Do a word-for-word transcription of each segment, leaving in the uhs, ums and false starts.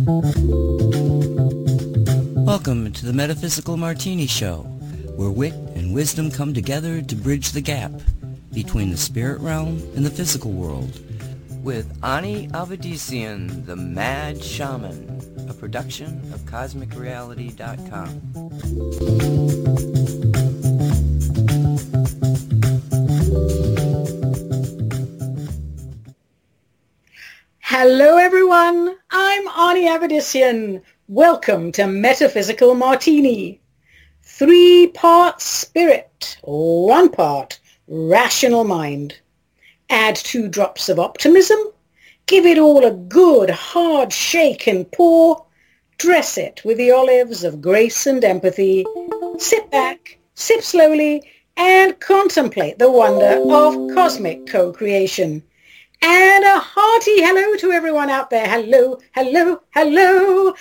Welcome to the Metaphysical Martini Show, where wit and wisdom come together to bridge the gap between the spirit realm and the physical world. With Ani Avedissian, the Mad Shaman, a production of Cosmic Reality dot com. Hello everyone, I'm Ani Avedissian. Welcome to Metaphysical Martini. Three parts spirit, one part rational mind. Add two drops of optimism. Give it all a good hard shake and pour. Dress it with the olives of grace and empathy. Sit back, sip slowly, and contemplate the wonder of cosmic co-creation. And a hearty hello to everyone out there. Hello, hello, hello.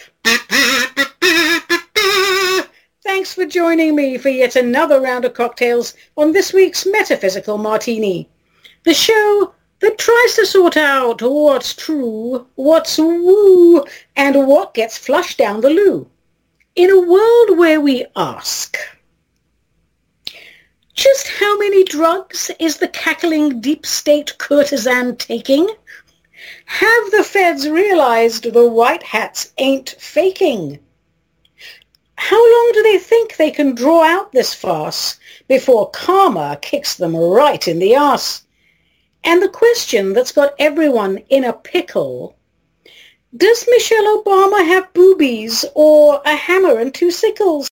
Thanks for joining me for yet another round of cocktails on this week's Metaphysical Martini, the show that tries to sort out what's true, what's woo, and what gets flushed down the loo. In a world where we ask, just how many drugs is the cackling deep state courtesan taking? Have the feds realized the white hats ain't faking? How long do they think they can draw out this farce before karma kicks them right in the arse? And the question that's got everyone in a pickle, does Michelle Obama have boobies or a hammer and two sickles?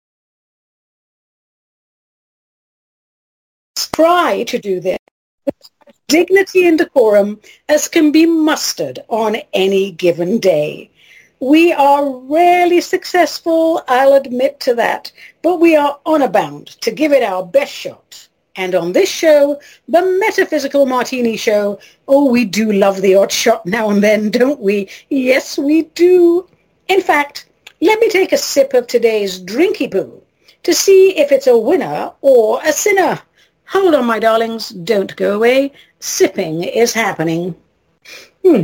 Try to do this with dignity and decorum as can be mustered on any given day. We are rarely successful, I'll admit to that, but we are honor bound to give it our best shot. And on this show, the Metaphysical Martini Show, oh, we do love the odd shot now and then, don't we? Yes, we do. In fact, let me take a sip of today's drinky poo to see if it's a winner or a sinner. Hold on, my darlings. Don't go away. Sipping is happening. Hmm.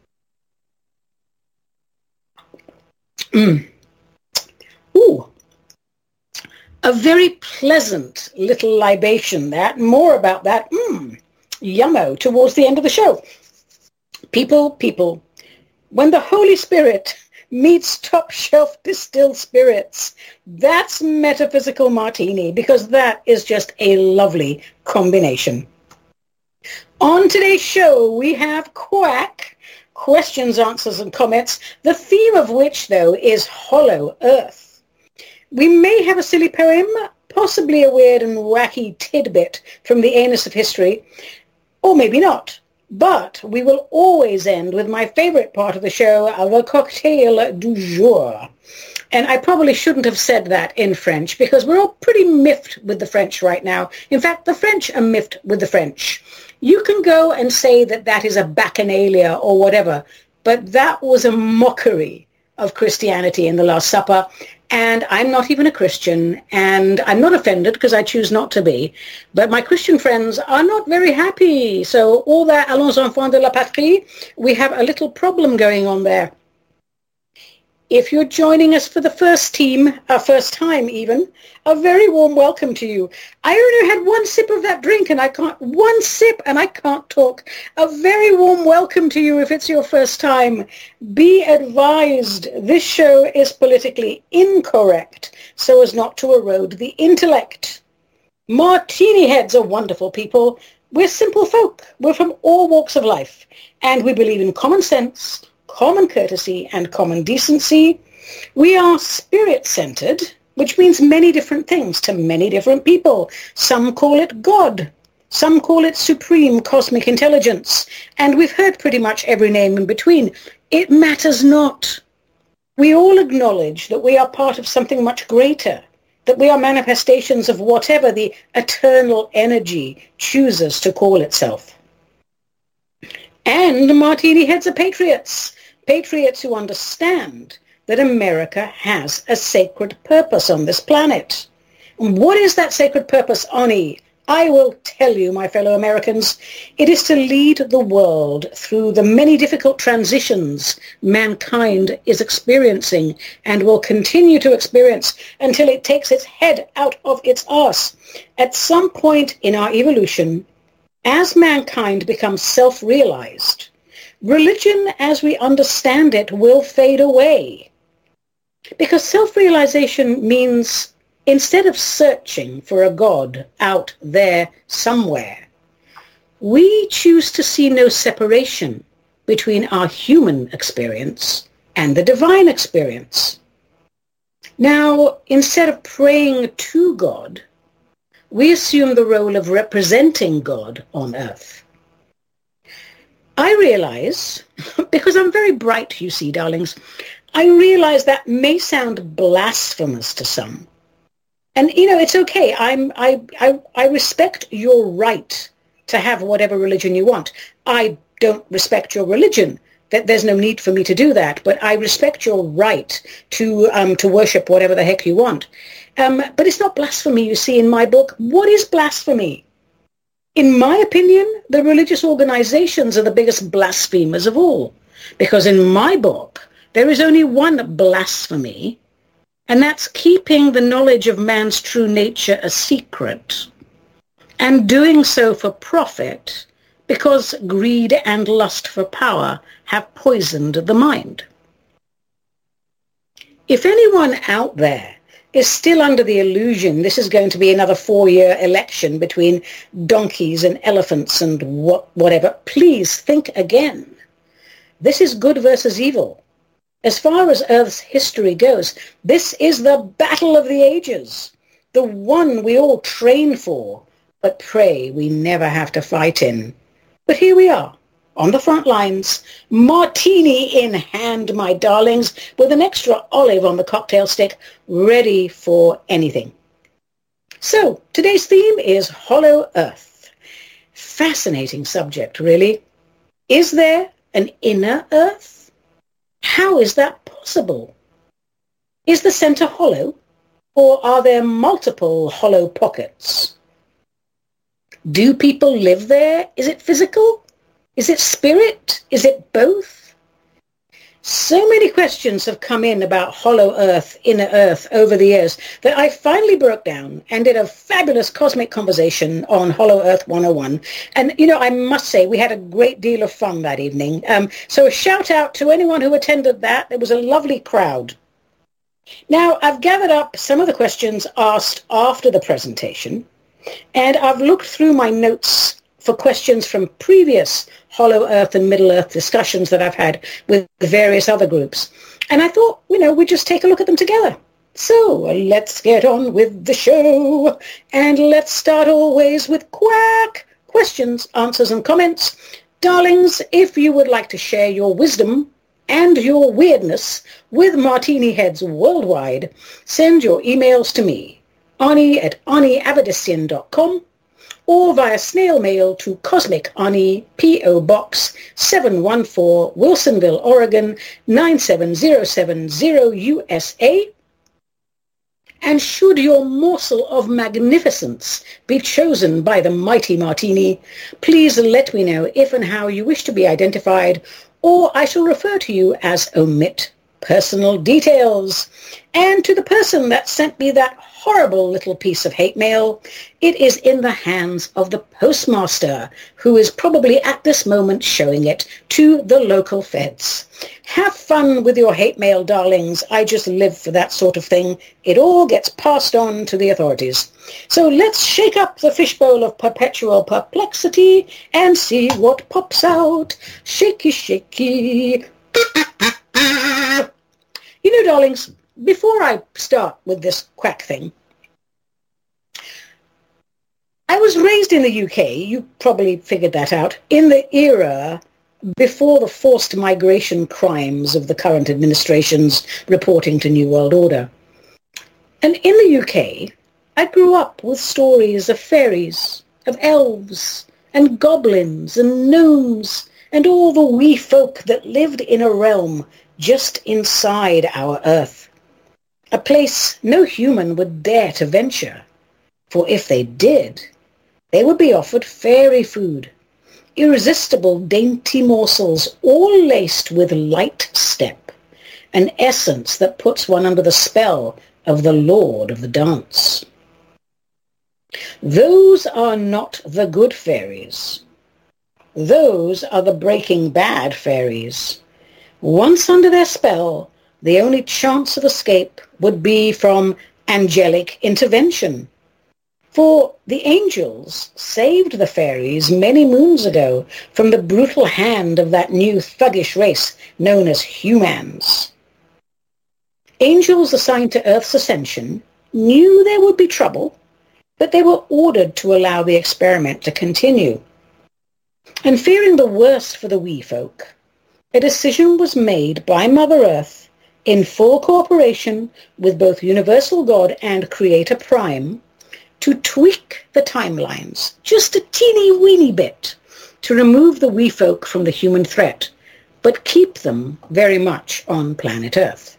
Mm. Ooh. A very pleasant little libation, that. More about that. Mmm. Yummo. Towards the end of the show. People, people. When the Holy Spirit meets top shelf distilled spirits, that's Metaphysical Martini, because that is just a lovely combination. On today's show, we have Quack, questions, answers, and comments, the theme of which, though, is Hollow Earth. We may have a silly poem, possibly a weird and wacky tidbit from the anus of history, or maybe not. But we will always end with my favorite part of the show, the cocktail du jour. And I probably shouldn't have said that in French because we're all pretty miffed with the French right now. In fact, the French are miffed with the French. You can go and say that that is a bacchanalia or whatever, but that was a mockery of Christianity in the Last Supper. And I'm not even a Christian, and I'm not offended because I choose not to be. But my Christian friends are not very happy. So all that allons enfants de la patrie, we have a little problem going on there. If you're joining us for the first team, uh, first time even, a very warm welcome to you. I only had one sip of that drink and I can't, one sip and I can't talk. A very warm welcome to you if it's your first time. Be advised, this show is politically incorrect so as not to erode the intellect. Martini heads are wonderful people. We're simple folk. We're from all walks of life. And we believe in common sense, common courtesy, and common decency. We are spirit-centered, which means many different things to many different people. Some call it God. Some call it supreme cosmic intelligence. And we've heard pretty much every name in between. It matters not. We all acknowledge that we are part of something much greater, that we are manifestations of whatever the eternal energy chooses to call itself. And Martini heads are patriots. Patriots who understand that America has a sacred purpose on this planet. And what is that sacred purpose, Ani? I will tell you, my fellow Americans, it is to lead the world through the many difficult transitions mankind is experiencing and will continue to experience until it takes its head out of its arse. At some point in our evolution, as mankind becomes self-realized, religion as we understand it will fade away. Because self-realization means instead of searching for a God out there somewhere, we choose to see no separation between our human experience and the divine experience. Now, instead of praying to God, we assume the role of representing God on earth. I realize, because I'm very bright, you see, darlings, I realize that may sound blasphemous to some. And, you know, it's okay. I'm, I, I, I respect your right to have whatever religion you want. I don't respect your religion. That there's no need for me to do that. But I respect your right to um, to worship whatever the heck you want. Um, but it's not blasphemy, you see, in my book. What is blasphemy? In my opinion, the religious organizations are the biggest blasphemers of all. Because in my book, there is only one blasphemy, and that's keeping the knowledge of man's true nature a secret, and doing so for profit, because greed and lust for power have poisoned the mind. If anyone out there is still under the illusion this is going to be another four-year election between donkeys and elephants and what, whatever, please think again. This is good versus evil. As far as Earth's history goes, this is the battle of the ages, the one we all train for, but pray we never have to fight in. But here we are, on the front lines, martini in hand, my darlings, with an extra olive on the cocktail stick, ready for anything. So, today's theme is Hollow Earth. Fascinating subject, really. Is there an inner Earth? How is that possible? Is the center hollow, or are there multiple hollow pockets? Do people live there? Is it physical? Is it spirit? Is it both? So many questions have come in about hollow earth, inner earth over the years that I finally broke down and did a fabulous cosmic conversation on Hollow Earth one oh one. And, you know, I must say we had a great deal of fun that evening. Um, so a shout out to anyone who attended that. It was a lovely crowd. Now, I've gathered up some of the questions asked after the presentation, and I've looked through my notes for questions from previous Hollow Earth and Middle Earth discussions that I've had with various other groups. And I thought, you know, we'd just take a look at them together. So let's get on with the show. And let's start always with quack questions, answers, and comments. Darlings, if you would like to share your wisdom and your weirdness with Martini Heads worldwide, send your emails to me, Ani at ani avedissian dot com, or via snail mail to Cosmic Ani, P O Box seven one four, Wilsonville, Oregon nine seven zero seven zero U S A. And should your morsel of magnificence be chosen by the mighty Martini, please let me know if and how you wish to be identified, or I shall refer to you as omit personal details. And to the person that sent me that horrible little piece of hate mail, it is in the hands of the postmaster, who is probably at this moment showing it to the local feds. Have fun with your hate mail, darlings. I just live for that sort of thing. It all gets passed on to the authorities. So let's shake up the fishbowl of perpetual perplexity and see what pops out. Shaky, shaky. You know, darlings, before I start with this quack thing, I was raised in the U K, you probably figured that out, in the era before the forced migration crimes of the current administration's reporting to New World Order. And in the U K, I grew up with stories of fairies, of elves, and goblins, and gnomes, and all the wee folk that lived in a realm just inside our Earth, a place no human would dare to venture, for if they did, They would be offered fairy food, irresistible dainty morsels, all laced with light step, an essence that puts one under the spell of the Lord of the Dance. Those are not the good fairies. Those are the Breaking Bad fairies. Once under their spell, the only chance of escape would be from angelic intervention. For the angels saved the fairies many moons ago from the brutal hand of that new thuggish race known as humans. Angels assigned to Earth's ascension knew there would be trouble, but they were ordered to allow the experiment to continue. And fearing the worst for the wee folk, a decision was made by Mother Earth in full cooperation with both Universal God and Creator Prime to tweak the timelines just a teeny weeny bit to remove the wee folk from the human threat, but keep them very much on planet Earth.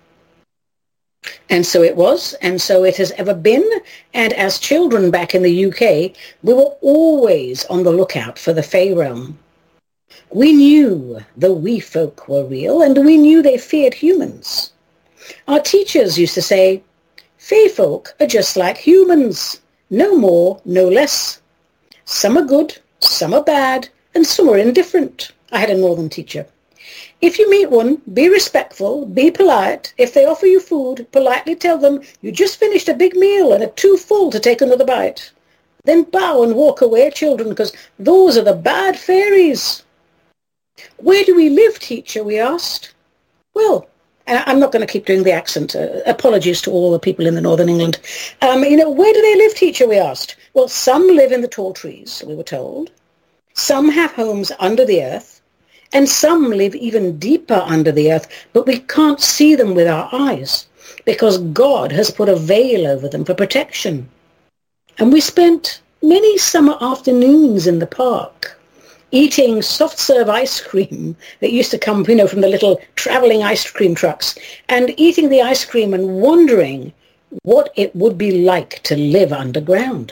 And so it was, and so it has ever been, and as children back in the U K, we were always on the lookout for the Fey realm. We knew the wee folk were real, and we knew they feared humans. Our teachers used to say, Fey folk are just like humans, no more, no less. Some are good, some are bad, and some are indifferent. I had a northern teacher. If you meet one, be respectful, be polite. If they offer you food, politely tell them you just finished a big meal and are too full to take another bite. Then bow and walk away, children, because those are the bad fairies. Where do we live, teacher, we asked. Well, and I'm not going to keep doing the accent. Uh, apologies to all the people in the northern England. Um, you know, where do they live, teacher, we asked. Well, some live in the tall trees, we were told. Some have homes under the earth. And some live even deeper under the earth, but we can't see them with our eyes because God has put a veil over them for protection. And we spent many summer afternoons in the park eating soft-serve ice cream that used to come, you know, from the little traveling ice cream trucks, and eating the ice cream and wondering what it would be like to live underground.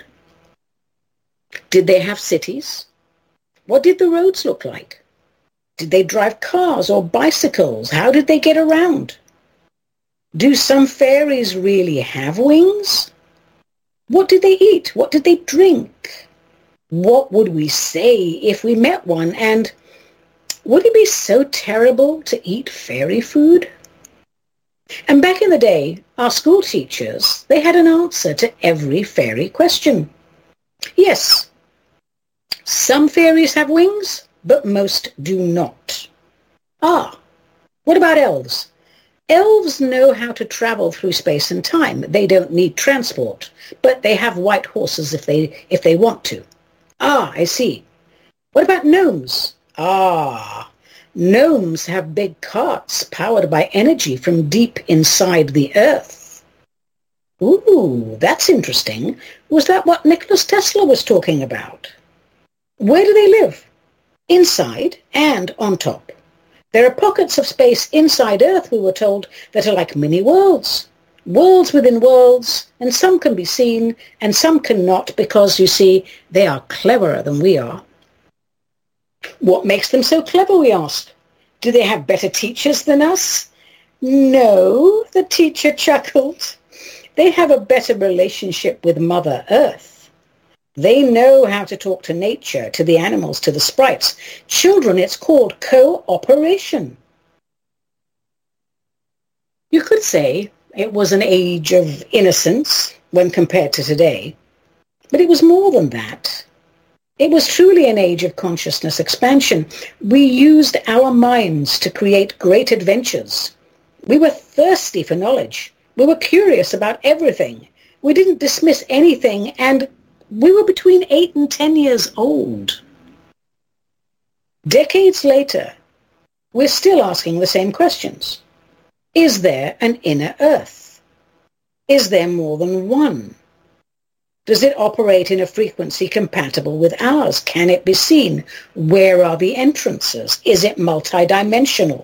Did they have cities? What did the roads look like? Did they drive cars or bicycles? How did they get around? Do some fairies really have wings? What did they eat? What did they drink? What would we say if we met one? And would it be so terrible to eat fairy food? And back in the day, our school teachers, they had an answer to every fairy question. Yes, some fairies have wings, but most do not. Ah, what about elves? Elves know how to travel through space and time. They don't need transport, but they have white horses if they if they want to. Ah, I see. What about gnomes? Ah, gnomes have big carts powered by energy from deep inside the earth. Ooh, that's interesting. Was that what Nicholas Tesla was talking about? Where do they live? Inside and on top. There are pockets of space inside Earth, we were told, that are like mini worlds. Worlds within worlds, and some can be seen, and some cannot because, you see, they are cleverer than we are. What makes them so clever, we asked? Do they have better teachers than us? No, the teacher chuckled. They have a better relationship with Mother Earth. They know how to talk to nature, to the animals, to the sprites. Children, it's called cooperation. You could say it was an age of innocence when compared to today, but it was more than that. It was truly an age of consciousness expansion. We used our minds to create great adventures. We were thirsty for knowledge. We were curious about everything. We didn't dismiss anything, and we were between eight and ten years old. Decades later, we're still asking the same questions. Is there an inner earth? Is there more than one? Does it operate in a frequency compatible with ours? Can it be seen? Where are the entrances? Is it multidimensional?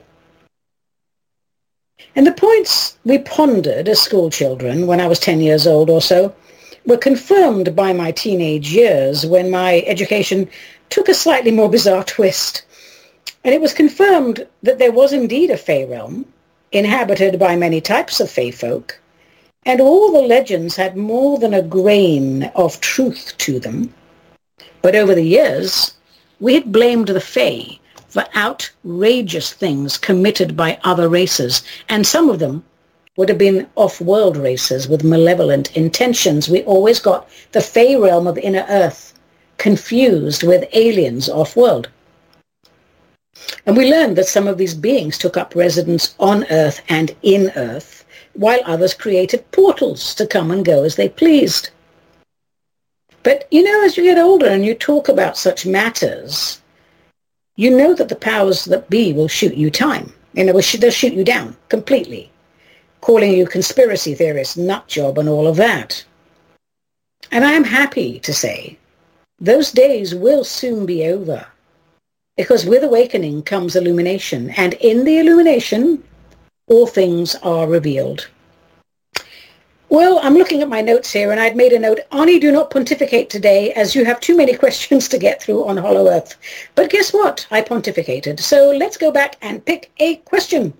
And the points we pondered as school children when I was ten years old or so were confirmed by my teenage years when my education took a slightly more bizarre twist. And it was confirmed that there was indeed a Fey realm, inhabited by many types of Fey folk, and all the legends had more than a grain of truth to them. But over the years, we had blamed the Fey for outrageous things committed by other races, and some of them would have been off-world races with malevolent intentions. We always got the Fey realm of Inner Earth confused with aliens off-world. And we learned that some of these beings took up residence on Earth and in Earth, while others created portals to come and go as they pleased. But, you know, as you get older and you talk about such matters, you know that the powers that be will shoot you time. You know, they'll shoot you down completely, calling you conspiracy theorist, nut job, and all of that. And I am happy to say those days will soon be over, because with awakening comes illumination, and in the illumination, all things are revealed. Well, I'm looking at my notes here, and I'd made a note, Ani, do not pontificate today, as you have too many questions to get through on Hollow Earth. But guess what? I pontificated. So let's go back and pick a question.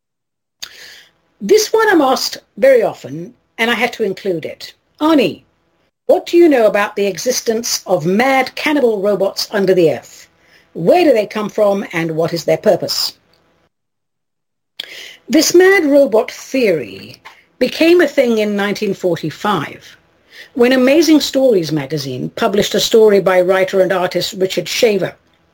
This one I'm asked very often, and I had to include it. Ani, what do you know about the existence of mad cannibal robots under the earth? Where do they come from, and what is their purpose? This mad robot theory became a thing in nineteen forty-five, when Amazing Stories magazine published a story by writer and artist Richard Shaver.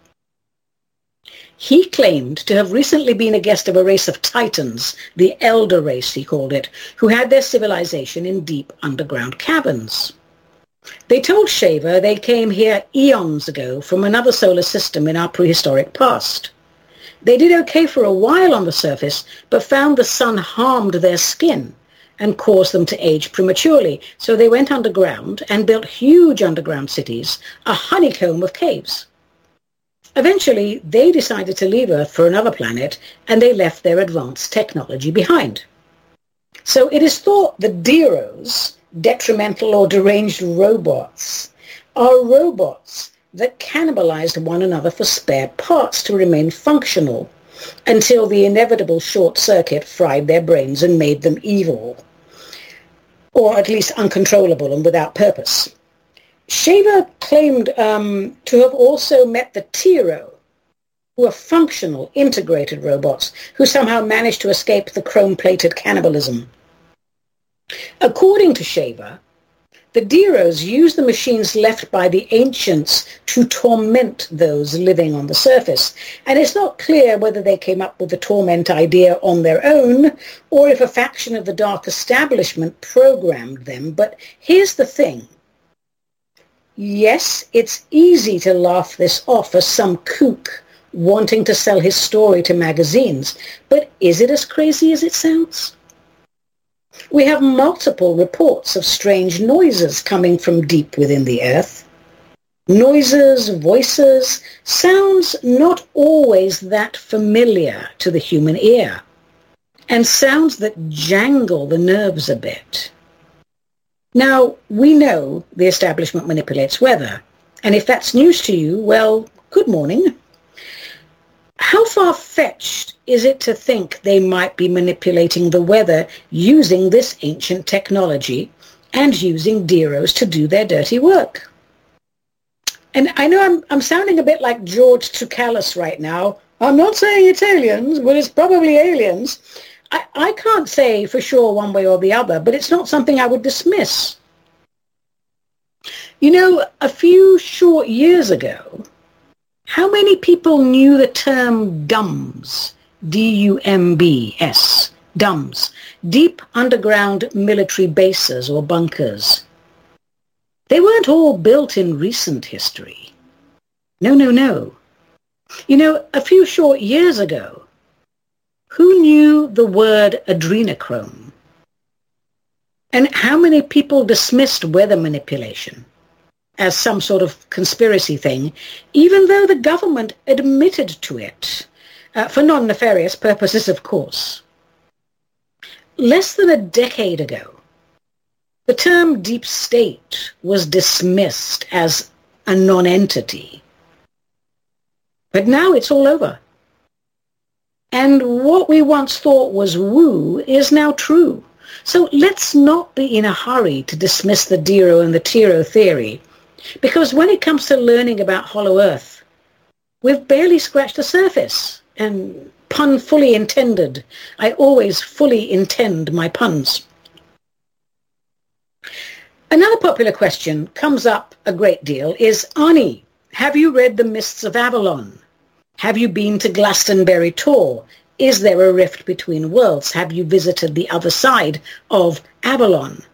He claimed to have recently been a guest of a race of titans, the Elder race he called it, who had their civilization in deep underground caverns. They told Shaver they came here eons ago from another solar system in our prehistoric past. They did okay for a while on the surface, but found the sun harmed their skin and caused them to age prematurely. So they went underground and built huge underground cities, a honeycomb of caves. Eventually, they decided to leave Earth for another planet, and they left their advanced technology behind. So it is thought that Deros, detrimental or deranged robots, are robots that cannibalized one another for spare parts to remain functional until the inevitable short circuit fried their brains and made them evil, or at least uncontrollable and without purpose. Shaver claimed um, to have also met the Tiro, who are functional, integrated robots who somehow managed to escape the chrome-plated cannibalism. According to Shaver, the Deros used the machines left by the ancients to torment those living on the surface, and it's not clear whether they came up with the torment idea on their own or if a faction of the dark establishment programmed them. But here's the thing. Yes, it's easy to laugh this off as some kook wanting to sell his story to magazines, but is it as crazy as it sounds? We have multiple reports of strange noises coming from deep within the earth. Noises, voices, sounds not always that familiar to the human ear, and sounds that jangle the nerves a bit. Now, we know the establishment manipulates weather, and if that's news to you, well, good morning. How far-fetched is it to think they might be manipulating the weather using this ancient technology and using Deros to do their dirty work? And I know I'm, I'm sounding a bit like George Tsoukalos right now. I'm not saying it's aliens, but it's probably aliens. I, I can't say for sure one way or the other, but it's not something I would dismiss. You know, a few short years ago, how many people knew the term DUMBS, D U M B S, DUMBS, deep underground military bases or bunkers? They weren't all built in recent history. No, no, no. You know, a few short years ago, who knew the word adrenochrome? And how many people dismissed weather manipulation as some sort of conspiracy thing, even though the government admitted to it, uh, for non-nefarious purposes, of course? Less than a decade ago, The term deep state was dismissed as a non-entity. But now it's all over. And what we once thought was woo is now true. So let's not be in a hurry to dismiss the Dero and the Tero theory, because when it comes to learning about Hollow Earth, we've barely scratched the surface. And pun fully intended. I always fully intend my puns. Another popular question comes up a great deal is, Arnie, have you read The Mists of Avalon? Have you been to Glastonbury Tor? Is there a rift between worlds? Have you visited the other side of Avalon?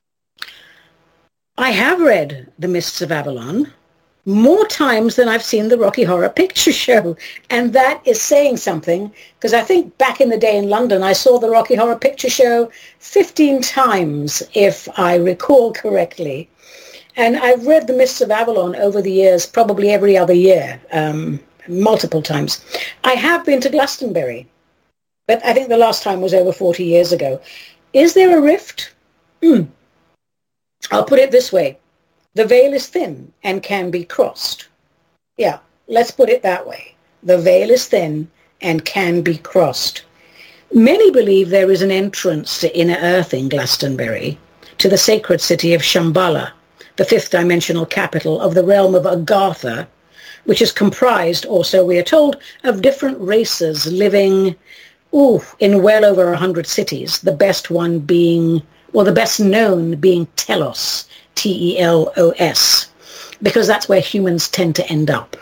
I have read The Mists of Avalon more times than I've seen the Rocky Horror Picture Show. And that is saying something, because I think back in the day in London, I saw the Rocky Horror Picture Show fifteen times, if I recall correctly. And I've read The Mists of Avalon over the years, probably every other year, um, multiple times. I have been to Glastonbury, but I think the last time was over forty years ago. Is there a rift? Mm. I'll put it this way. The veil is thin and can be crossed. Yeah, let's put it that way. The veil is thin and can be crossed. Many believe there is an entrance to inner earth in Glastonbury, to the sacred city of Shambhala, the fifth dimensional capital of the realm of Agartha, which is comprised, or so we are told, of different races living ooh, in well over a hundred cities, the best one being, well, the best known being Telos, T E L O S, because that's where humans tend to end up.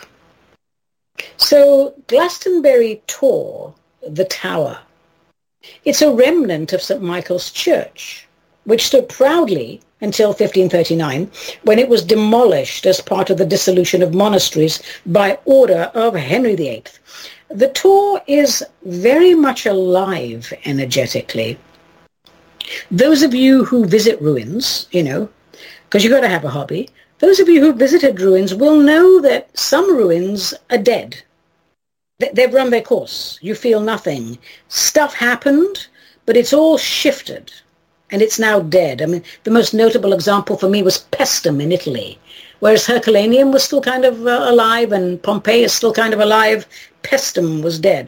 So Glastonbury Tor, the tower, it's a remnant of Saint Michael's Church, which stood proudly until fifteen thirty-nine, when it was demolished as part of the dissolution of monasteries by order of Henry the Eighth. The Tor is very much alive energetically. Those of you who visit ruins, you know, because you've got to have a hobby, those of you who visited ruins will know that some ruins are dead. They've run their course. You feel nothing. Stuff happened, but it's all shifted, and it's now dead. I mean, the most notable example for me was Paestum in Italy, whereas Herculaneum was still kind of uh, alive, and Pompeii is still kind of alive. Paestum was dead.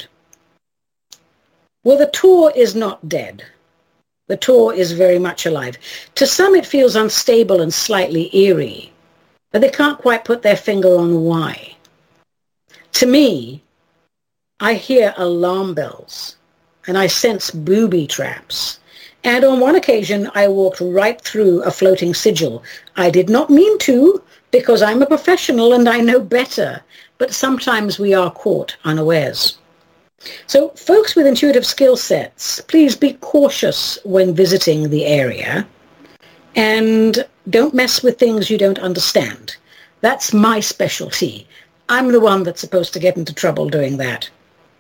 Well, the Tor is not dead. The Tor is very much alive. To some, it feels unstable and slightly eerie, but they can't quite put their finger on why. To me, I hear alarm bells, and I sense booby traps. And on one occasion, I walked right through a floating sigil. I did not mean to, because I'm a professional and I know better, but sometimes we are caught unawares. So folks with intuitive skill sets, please be cautious when visiting the area, and don't mess with things you don't understand. That's my specialty. I'm the one that's supposed to get into trouble doing that.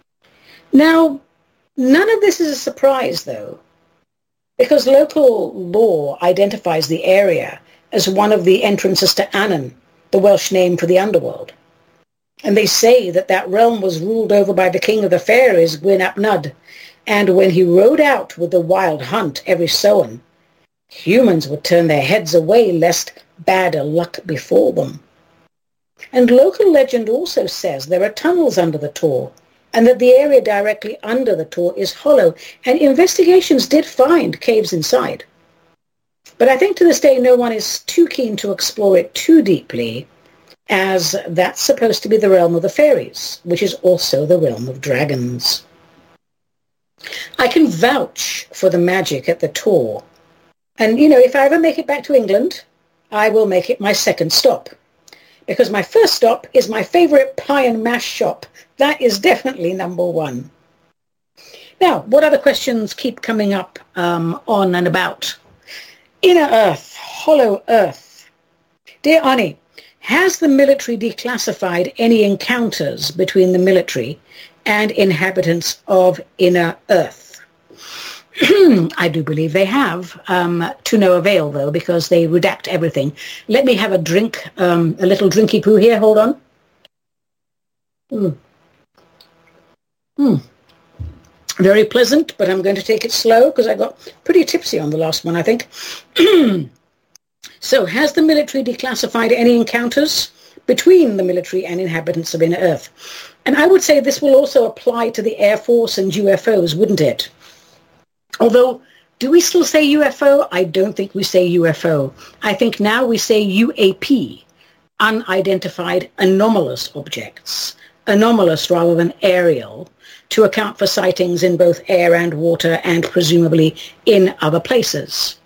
Now, none of this is a surprise, though, because local law identifies the area as one of the entrances to Annan, the Welsh name for the underworld. And they say that that realm was ruled over by the king of the fairies, Gwyn ap Nudd, and when he rode out with the wild hunt every sown, humans would turn their heads away lest bad luck befall them. And local legend also says there are tunnels under the Tor, and that the area directly under the Tor is hollow, and investigations did find caves inside. But I think to this day no one is too keen to explore it too deeply, as that's supposed to be the realm of the fairies, which is also the realm of dragons. I can vouch for the magic at the Tor. And, you know, if I ever make it back to England, I will make it my second stop. Because my first stop is my favorite pie and mash shop. That is definitely number one. Now, what other questions keep coming up um, on and about? Inner Earth, Hollow Earth. Dear Arnie, has the military declassified any encounters between the military and inhabitants of Inner Earth? I do believe they have, um, to no avail, though, because they redact everything. Let me have a drink, um, a little drinky poo here. Hold on. Mm. Mm. Very pleasant, but I'm going to take it slow because I got pretty tipsy on the last one, I think. So, has the military declassified any encounters between the military and inhabitants of Inner Earth? And I would say this will also apply to the Air Force and U F Os, wouldn't it? Although, do we still say U F O? I don't think we say U F O. I think now we say U A P, unidentified anomalous objects, anomalous rather than aerial, to account for sightings in both air and water and presumably in other places.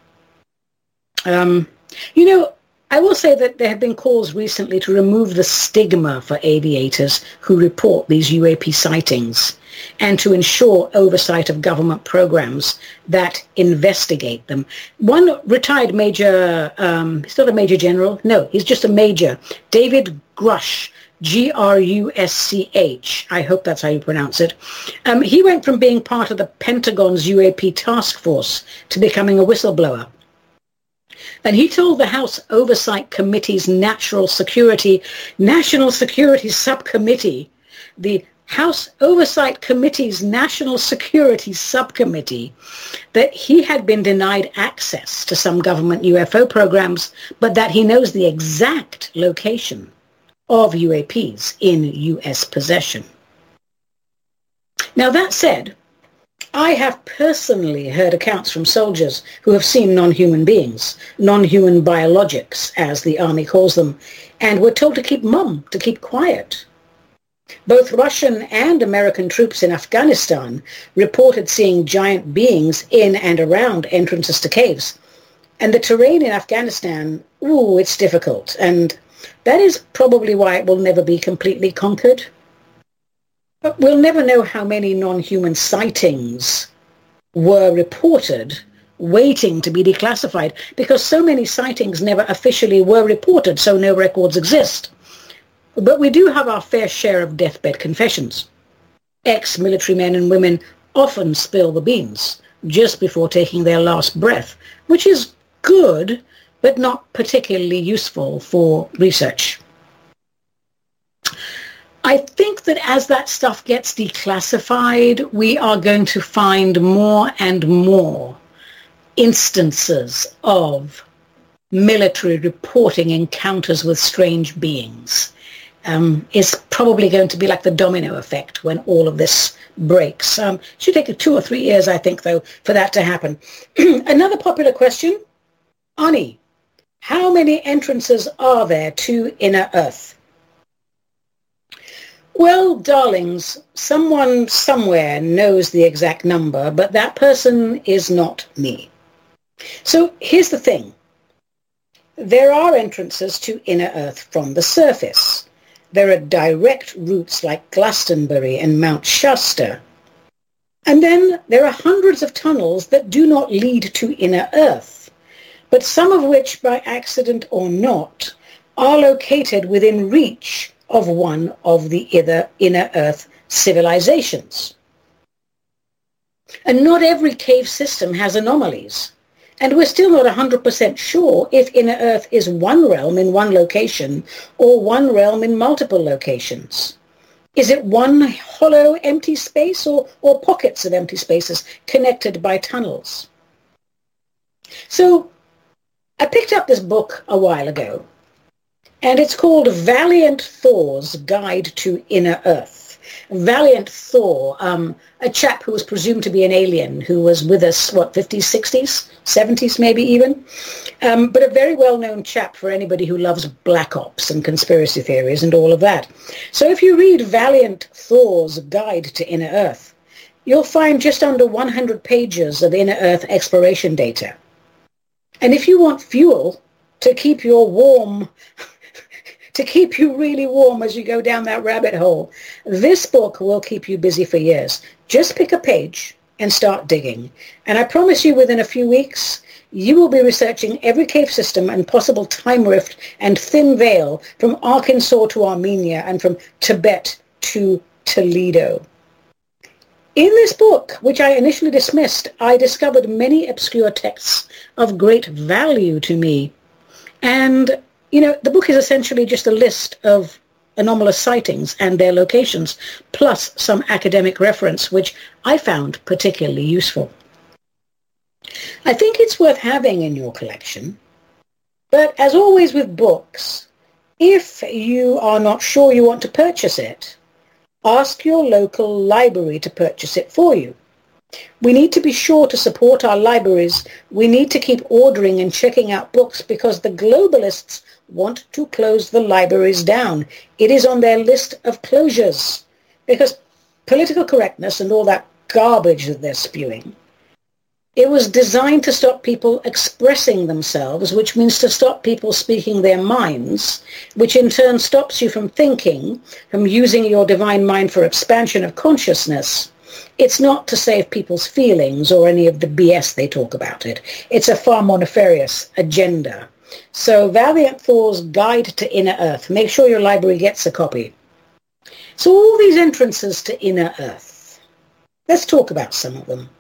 Um, you know, I will say that there have been calls recently to remove the stigma for aviators who report these U A P sightings and to ensure oversight of government programs that investigate them. One retired major, um, he's not a major general, no, he's just a major, David Grusch, G R U S C H, I hope that's how you pronounce it. Um, he went from being part of the Pentagon's U A P task force to becoming a whistleblower. And he told the House Oversight Committee's National Security, National Security Subcommittee, the House Oversight Committee's National Security Subcommittee, that he had been denied access to some government U F O programs, but that he knows the exact location of U A Ps in U S possession. Now, that said, I have personally heard accounts from soldiers who have seen non-human beings, non-human biologics, as the army calls them, and were told to keep mum, to keep quiet. Both Russian and American troops in Afghanistan reported seeing giant beings in and around entrances to caves. And the terrain in Afghanistan, ooh, it's difficult, and that is probably why it will never be completely conquered. But we'll never know how many non-human sightings were reported waiting to be declassified because so many sightings never officially were reported, so no records exist. But we do have our fair share of deathbed confessions. Ex-military men and women often spill the beans just before taking their last breath, which is good, but not particularly useful for research. I think that as that stuff gets declassified, we are going to find more and more instances of military reporting encounters with strange beings. Um, it's probably going to be like the domino effect when all of this breaks. Um, it should take two or three years, I think, though, for that to happen. Another popular question, Ani, how many entrances are there to Inner Earth? Well, darlings, someone somewhere knows the exact number, but that person is not me. So here's the thing. There are entrances to Inner Earth from the surface. There are direct routes like Glastonbury and Mount Shasta. And then there are hundreds of tunnels that do not lead to Inner Earth, but some of which, by accident or not, are located within reach of one of the inner, inner Earth civilizations. And not every cave system has anomalies. And we're still not one hundred percent sure if Inner Earth is one realm in one location or one realm in multiple locations. Is it one hollow empty space or, or pockets of empty spaces connected by tunnels? So I picked up this book a while ago, and it's called Valiant Thor's Guide to Inner Earth. Valiant Thor, um, a chap who was presumed to be an alien who was with us, what, fifties, sixties, seventies maybe even, um, but a very well-known chap for anybody who loves black ops and conspiracy theories and all of that. So if you read Valiant Thor's Guide to Inner Earth, you'll find just under one hundred pages of Inner Earth exploration data. And if you want fuel to keep you warm, to keep you really warm as you go down that rabbit hole, this book will keep you busy for years. Just pick a page and start digging. And I promise you, within a few weeks, you will be researching every cave system and possible time rift and thin veil from Arkansas to Armenia and from Tibet to Toledo. In this book, which I initially dismissed, I discovered many obscure texts of great value to me. And, you know, the book is essentially just a list of anomalous sightings and their locations, plus some academic reference, which I found particularly useful. I think it's worth having in your collection, but as always with books, if you are not sure you want to purchase it, ask your local library to purchase it for you. We need to be sure to support our libraries. We need to keep ordering and checking out books because the globalists want to close the libraries down. It is on their list of closures because political correctness and all that garbage that they're spewing, it was designed to stop people expressing themselves, which means to stop people speaking their minds, which in turn stops you from thinking, from using your divine mind for expansion of consciousness. It's not to save people's feelings or any of the B S they talk about it. It's a far more nefarious agenda. So Valiant Thor's Guide to Inner Earth. Make sure your library gets a copy. So all these entrances to Inner Earth. Let's talk about some of them.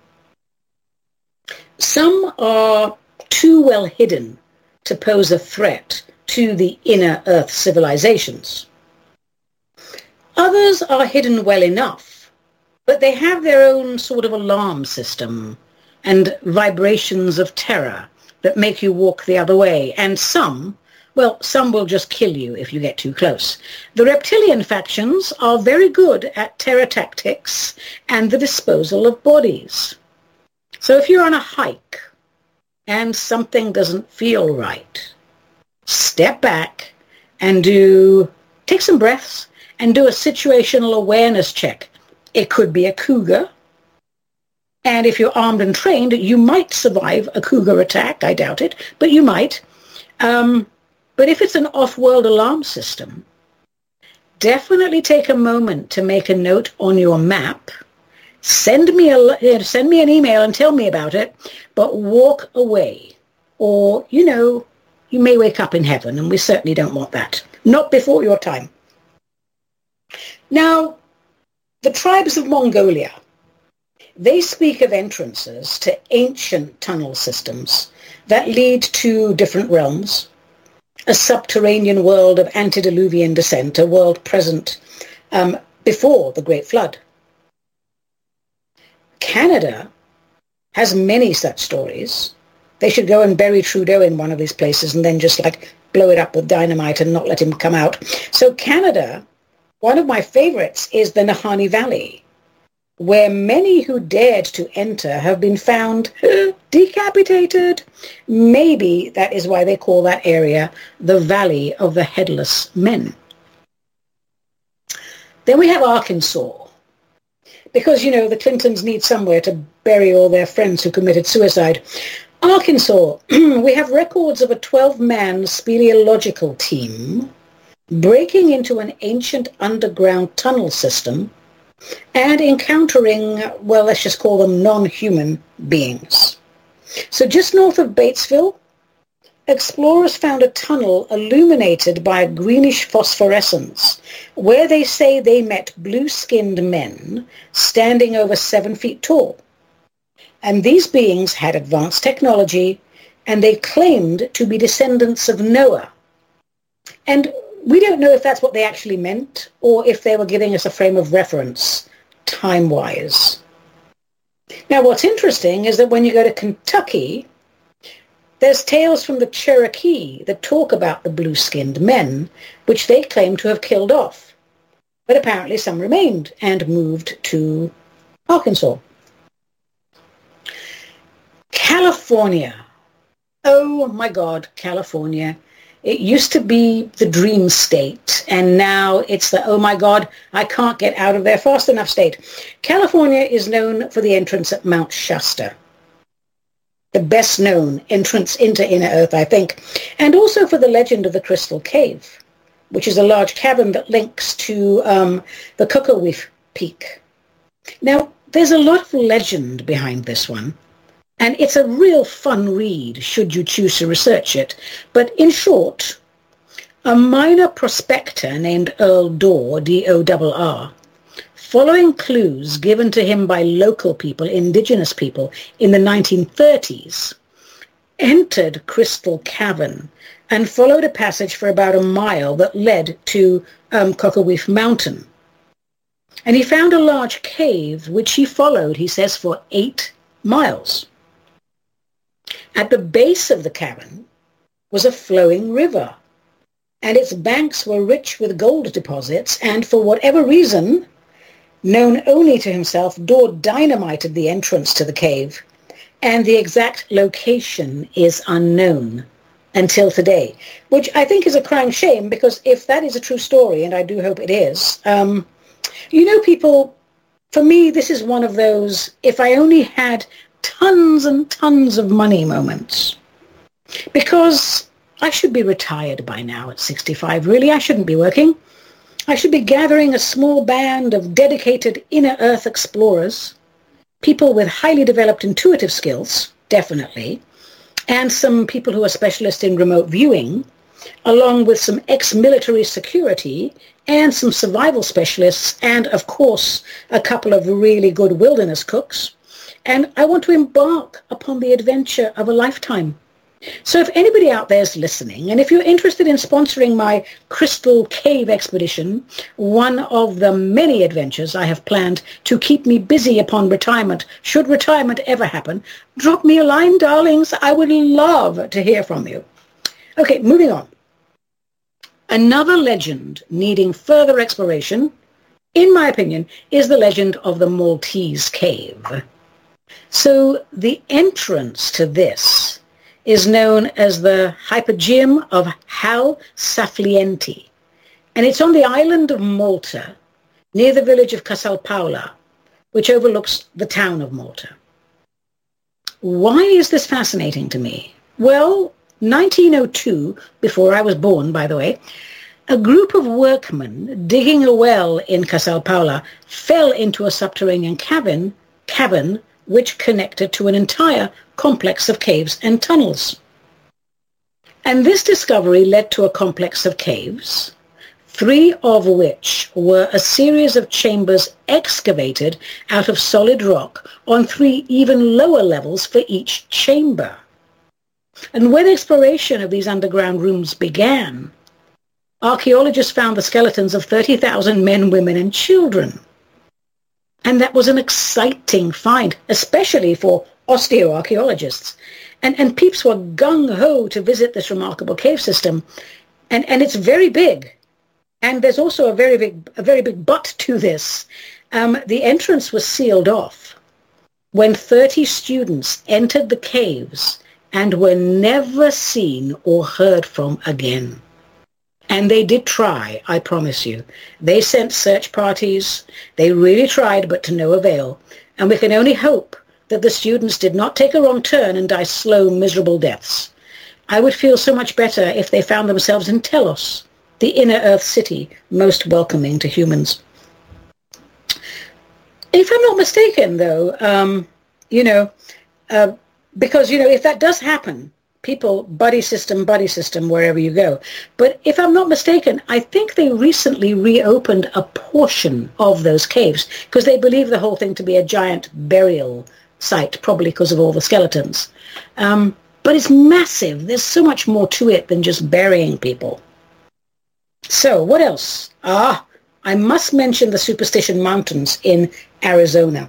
Some are too well hidden to pose a threat to the Inner Earth civilizations. Others are hidden well enough, but they have their own sort of alarm system and vibrations of terror that make you walk the other way. And some, well, some will just kill you if you get too close. The reptilian factions are very good at terror tactics and the disposal of bodies. So if you're on a hike and something doesn't feel right, step back and do, take some breaths and do a situational awareness check. It could be a cougar. And if you're armed and trained, you might survive a cougar attack. I doubt it, but you might. Um, but if it's an off-world alarm system, definitely take a moment to make a note on your map. Send me a send me an email and tell me about it, but walk away. Or, you know, you may wake up in heaven, and we certainly don't want that. Not before your time. Now, the tribes of Mongolia, they speak of entrances to ancient tunnel systems that lead to different realms, a subterranean world of antediluvian descent, a world present um, before the Great Flood. Canada has many such stories. They should go and bury Trudeau in one of these places and then just like blow it up with dynamite and not let him come out. So Canada, one of my favorites is the Nahanni Valley, where many who dared to enter have been found decapitated. Maybe that is why they call that area the Valley of the Headless Men. Then we have Arkansas. Because, you know, the Clintons need somewhere to bury all their friends who committed suicide. Arkansas, we have records of a twelve-man speleological team breaking into an ancient underground tunnel system and encountering, well, let's just call them non-human beings. So just north of Batesville, explorers found a tunnel illuminated by a greenish phosphorescence where they say they met blue-skinned men standing over seven feet tall. And these beings had advanced technology and they claimed to be descendants of Noah. And we don't know if that's what they actually meant or if they were giving us a frame of reference time-wise. Now, what's interesting is that when you go to Kentucky, there's tales from the Cherokee that talk about the blue-skinned men, which they claim to have killed off. But apparently some remained and moved to Arkansas. California. Oh my God, California. It used to be the dream state, and now it's the, oh my God, I can't get out of there fast enough state. California is known for the entrance at Mount Shasta. The best known entrance into Inner Earth, I think, and also for the legend of the Crystal Cave, which is a large cavern that links to um, the Cocoweef Peak. Now, there's a lot of legend behind this one, and it's a real fun read should you choose to research it. But in short, a minor prospector named Earl Dorr, D O R R, following clues given to him by local people, indigenous people, in the nineteen thirties, entered Crystal Cavern and followed a passage for about a mile that led to um, Cockawreef Mountain. And he found a large cave, which he followed, he says, for eight miles. At the base of the cavern was a flowing river, and its banks were rich with gold deposits, and for whatever reason, known only to himself, Daw dynamited the entrance to the cave, and the exact location is unknown until today, which I think is a crying shame, because if that is a true story, and I do hope it is, um, you know, people, for me, this is one of those, if I only had tons and tons of money moments, because I should be retired by now at sixty-five, really. I shouldn't be working. I should be gathering a small band of dedicated inner earth explorers, people with highly developed intuitive skills, definitely, and some people who are specialists in remote viewing, along with some ex-military security and some survival specialists, and of course, a couple of really good wilderness cooks. And I want to embark upon the adventure of a lifetime. So if anybody out there is listening, and if you're interested in sponsoring my Crystal Cave expedition, one of the many adventures I have planned to keep me busy upon retirement, should retirement ever happen, drop me a line, darlings. I would love to hear from you. Okay, moving on. Another legend needing further exploration, in my opinion, is the legend of the Maltese Cave. So the entrance to this is known as the Hypogeum of Hal Saflienti, and it's on the island of Malta, near the village of Casal Paola, which overlooks the town of Malta. Why is this fascinating to me? Well, nineteen oh two, before I was born, by the way, a group of workmen digging a well in Casal Paola fell into a subterranean cavern, cavern which connected to an entire complex of caves and tunnels. And this discovery led to a complex of caves, three of which were a series of chambers excavated out of solid rock on three even lower levels for each chamber. And when exploration of these underground rooms began, archaeologists found the skeletons of thirty thousand men, women, and children. And that was an exciting find, especially for osteoarchaeologists. And, and peeps were gung-ho to visit this remarkable cave system. And, and it's very big. And there's also a very big, a very big but to this. Um, the entrance was sealed off when thirty students entered the caves and were never seen or heard from again. And they did try, I promise you. They sent search parties. They really tried, but to no avail. And we can only hope that the students did not take a wrong turn and die slow, miserable deaths. I would feel so much better if they found themselves in Telos, the inner earth city most welcoming to humans. If I'm not mistaken, though, um, you know, uh, because, you know, if that does happen, people, buddy system, buddy system, wherever you go. But if I'm not mistaken, I think they recently reopened a portion of those caves because they believe the whole thing to be a giant burial site, probably because of all the skeletons. Um, but it's massive. There's so much more to it than just burying people. So what else? Ah, I must mention the Superstition Mountains in Arizona.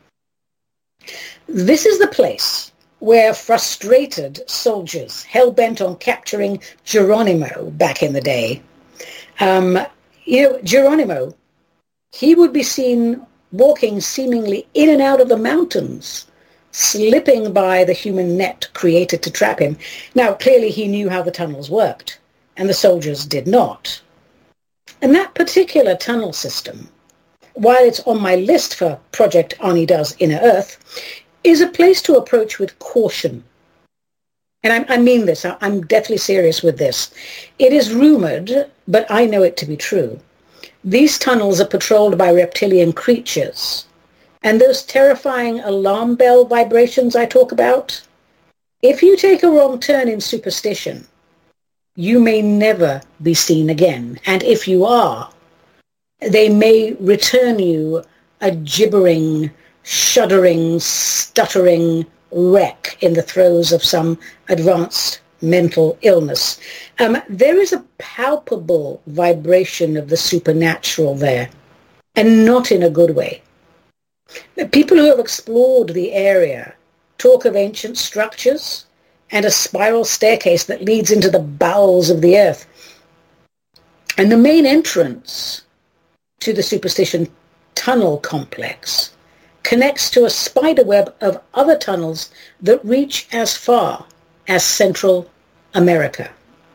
This is the place where frustrated soldiers, hell-bent on capturing Geronimo back in the day. Um, you know, Geronimo, he would be seen walking seemingly in and out of the mountains, slipping by the human net created to trap him. Now, clearly he knew how the tunnels worked, and the soldiers did not. And that particular tunnel system, while it's on my list for Project Ani Does Inner Earth, is a place to approach with caution. And I, I mean this, I, I'm deathly serious with this. It is rumored, but I know it to be true. These tunnels are patrolled by reptilian creatures. And those terrifying alarm bell vibrations I talk about, if you take a wrong turn in superstition, you may never be seen again. And if you are, they may return you a gibbering, shuddering, stuttering wreck in the throes of some advanced mental illness. Um, there is a palpable vibration of the supernatural there, and not in a good way. People who have explored the area talk of ancient structures and a spiral staircase that leads into the bowels of the earth. And the main entrance to the Superstition Tunnel complex connects to a spiderweb of other tunnels that reach as far as Central America.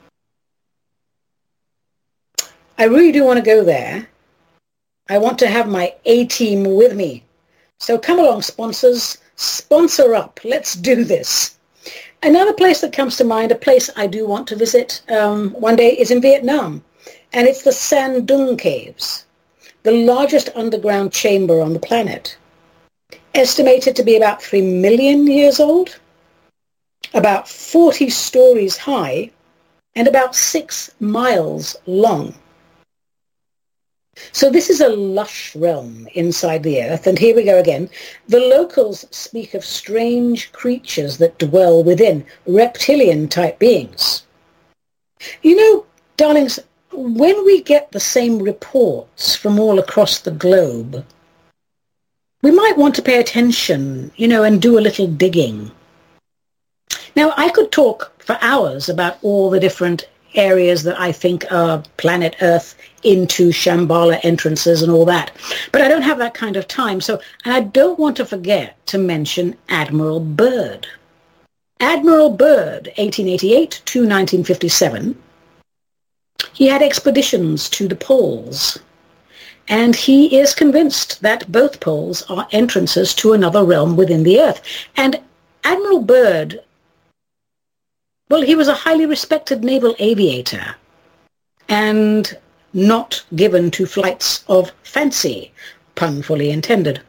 I really do want to go there. I want to have my A-team with me. So come along, sponsors. Sponsor up. Let's do this. Another place that comes to mind, a place I do want to visit um, one day, is in Vietnam. And it's the San Dung Caves, the largest underground chamber on the planet. Estimated to be about three million years old, about forty stories high, and about six miles long. So this is a lush realm inside the earth, and here we go again. The locals speak of strange creatures that dwell within, reptilian-type beings. You know, darlings, when we get the same reports from all across the globe, we might want to pay attention, you know, and do a little digging. Now, I could talk for hours about all the different areas that I think are planet Earth into Shambhala entrances and all that. But I don't have that kind of time. So, and I don't want to forget to mention Admiral Byrd. Admiral Byrd, eighteen eighty-eight to nineteen fifty-seven, he had expeditions to the poles. And he is convinced that both poles are entrances to another realm within the Earth. And Admiral Byrd, well, he was a highly respected naval aviator and not given to flights of fancy, pun fully intended.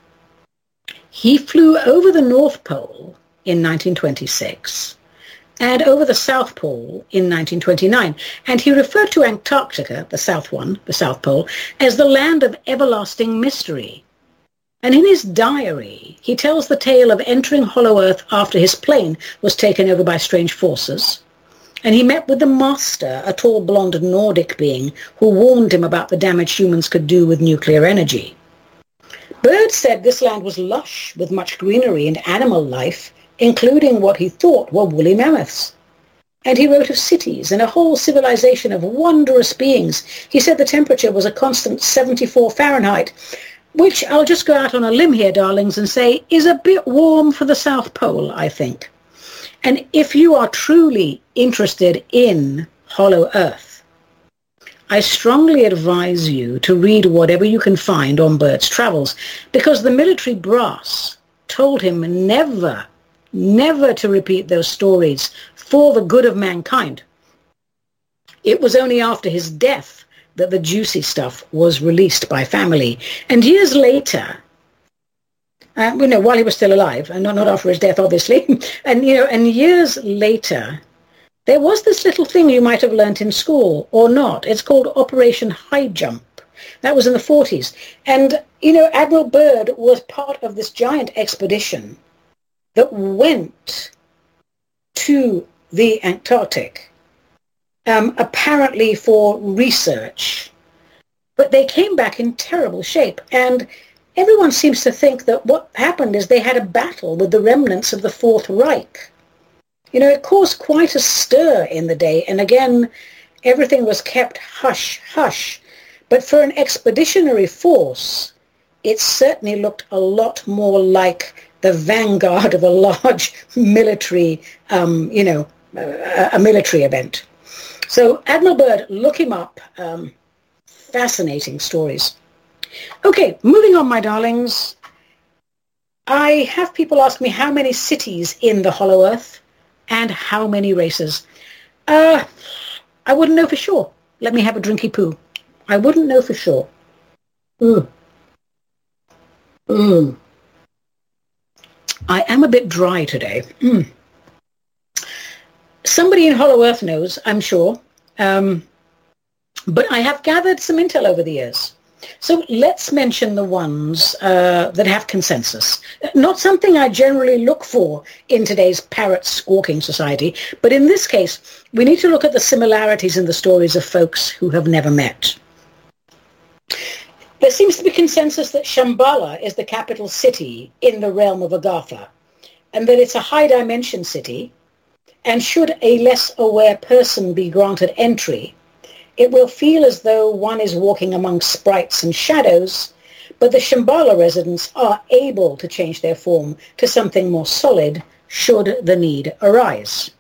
He flew over the North Pole in nineteen twenty-six and over the South Pole in nineteen twenty-nine. And he referred to Antarctica, the South one, the South Pole, as the land of everlasting mystery. And in his diary, he tells the tale of entering Hollow Earth after his plane was taken over by strange forces. And he met with the Master, a tall blonde Nordic being, who warned him about the damage humans could do with nuclear energy. Byrd said this land was lush with much greenery and animal life, including what he thought were woolly mammoths. And he wrote of cities and a whole civilization of wondrous beings. He said the temperature was a constant seventy-four Fahrenheit, which I'll just go out on a limb here, darlings, and say is a bit warm for the South Pole, I think. And if you are truly interested in Hollow Earth, I strongly advise you to read whatever you can find on Byrd's travels, because the military brass told him never, never to repeat those stories for the good of mankind. It was only after his death that the juicy stuff was released by family. And years later, uh, you know, while he was still alive, and not, not after his death, obviously, and, you know, and years later, there was this little thing you might have learnt in school or not. It's called Operation High Jump. That was in the forties. And, you know, Admiral Byrd was part of this giant expedition that went to the Antarctic, Um, apparently for research, but they came back in terrible shape. And everyone seems to think that what happened is they had a battle with the remnants of the Fourth Reich. You know, it caused quite a stir in the day. And again, everything was kept hush, hush. But for an expeditionary force, it certainly looked a lot more like the vanguard of a large military, um, you know, a, a military event. So Admiral Byrd, look him up. Um, fascinating stories. Okay, moving on, my darlings. I have people ask me how many cities in the Hollow Earth and how many races. Uh, I wouldn't know for sure. Let me have a drinky poo. I wouldn't know for sure. Mm. Mm. I am a bit dry today. Mm. Somebody in Hollow Earth knows, I'm sure, um, but I have gathered some intel over the years. So let's mention the ones uh, that have consensus. Not something I generally look for in today's parrot squawking society, but in this case, we need to look at the similarities in the stories of folks who have never met. There seems to be consensus that Shambhala is the capital city in the realm of Agartha, and that it's a high-dimension city, and should a less aware person be granted entry, it will feel as though one is walking among sprites and shadows, but the Shambhala residents are able to change their form to something more solid should the need arise.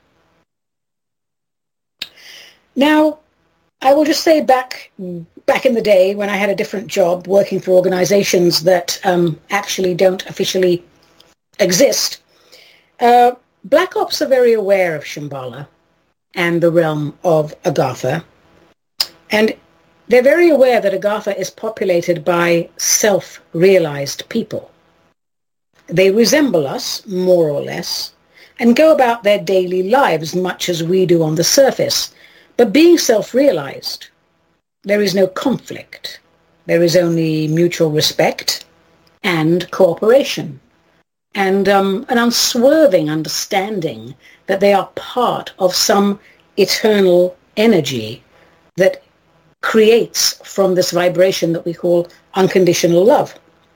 Now, I will just say back back in the day when I had a different job working for organizations that um, actually don't officially exist, uh, Black Ops are very aware of Shambhala and the realm of Agartha. And they're very aware that Agartha is populated by self-realized people. They resemble us, more or less, and go about their daily lives much as we do on the surface. But being self-realized, there is no conflict. There is only mutual respect and cooperation, and um, an unswerving understanding that they are part of some eternal energy that creates from this vibration that we call unconditional love.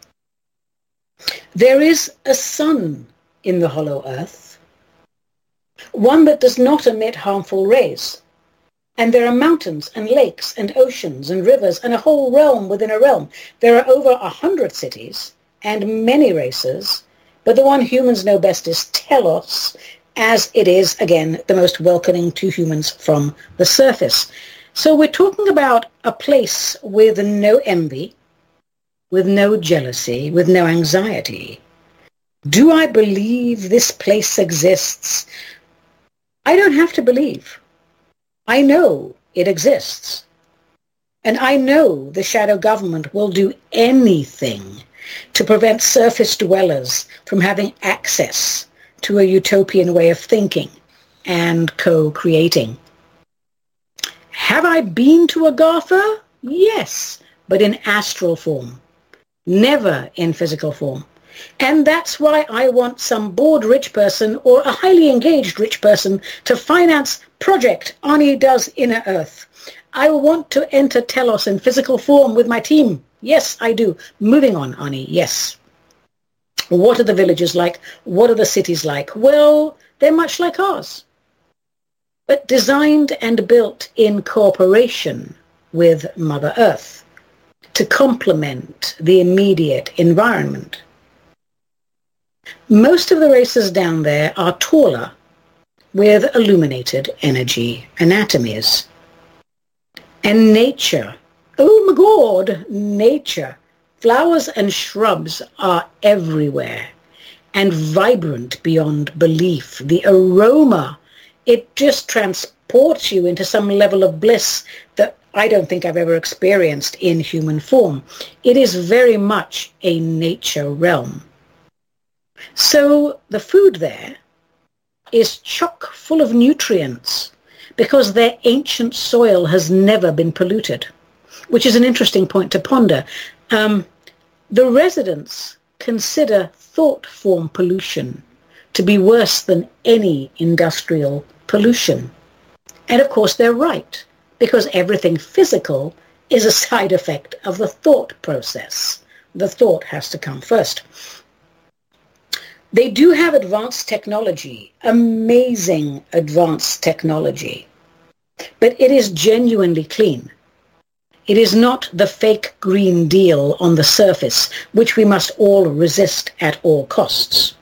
There is a sun in the hollow earth, one that does not emit harmful rays. And there are mountains and lakes and oceans and rivers and a whole realm within a realm. There are over a hundred cities and many races, but the one humans know best is Telos, as it is, again, the most welcoming to humans from the surface. So we're talking about a place with no envy, with no jealousy, with no anxiety. Do I believe this place exists? I don't have to believe. I know it exists. And I know the shadow government will do anything to prevent surface dwellers from having access to a utopian way of thinking and co-creating. Have I been to Agartha? Yes, but in astral form, never in physical form. And that's why I want some bored rich person or a highly engaged rich person to finance Project Ani Does Inner Earth. I want to enter Telos in physical form with my team. Yes, I do. Moving on, Ani, yes. What are the villages like? What are the cities like? Well, they're much like ours, but designed and built in cooperation with Mother Earth to complement the immediate environment. Most of the races down there are taller, with illuminated energy anatomies. And nature, oh my God, nature, flowers and shrubs are everywhere and vibrant beyond belief. The aroma, it just transports you into some level of bliss that I don't think I've ever experienced in human form. It is very much a nature realm. So the food there is chock full of nutrients because their ancient soil has never been polluted, which is an interesting point to ponder. Um, the residents consider thought form pollution to be worse than any industrial pollution. And of course they're right, because everything physical is a side effect of the thought process. The thought has to come first. They do have advanced technology, amazing advanced technology, but it is genuinely clean. It is not the fake Green Deal on the surface, which we must all resist at all costs.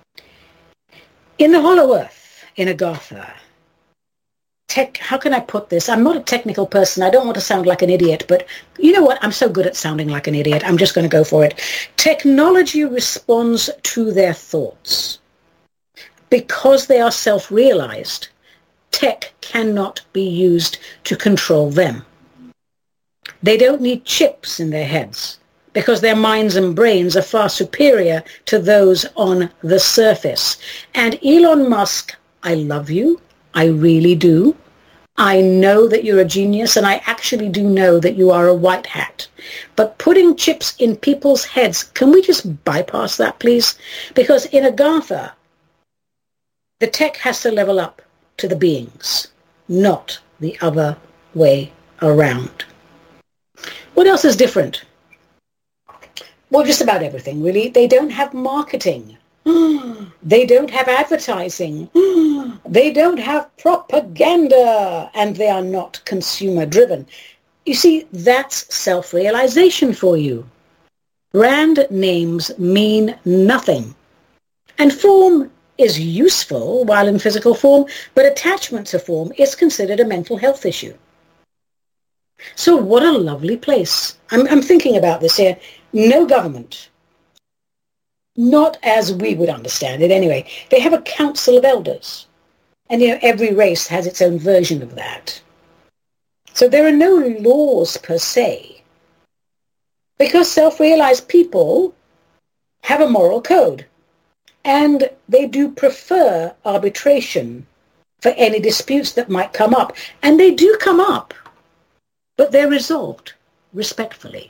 In the Hollow Earth, in Agartha, tech, how can I put this? I'm not a technical person. I don't want to sound like an idiot, but you know what? I'm so good at sounding like an idiot. I'm just going to go for it. Technology responds to their thoughts. Because they are self-realized, tech cannot be used to control them. They don't need chips in their heads because their minds and brains are far superior to those on the surface. And Elon Musk, I love you. I really do. I know that you're a genius, and I actually do know that you are a white hat. But putting chips in people's heads, can we just bypass that, please? Because in Agartha, the tech has to level up to the beings, not the other way around. What else is different? Well, just about everything, really. They don't have marketing. They don't have advertising. They don't have propaganda. And they are not consumer-driven. You see, that's self-realization for you. Brand names mean nothing. And form is useful while in physical form, but attachment to form is considered a mental health issue. So what a lovely place. I'm, I'm thinking about this here. No government. Not as we would understand it anyway. They have a council of elders. And, you know, every race has its own version of that. So there are no laws per se. Because self-realized people have a moral code. And they do prefer arbitration for any disputes that might come up. And they do come up, but they're resolved respectfully.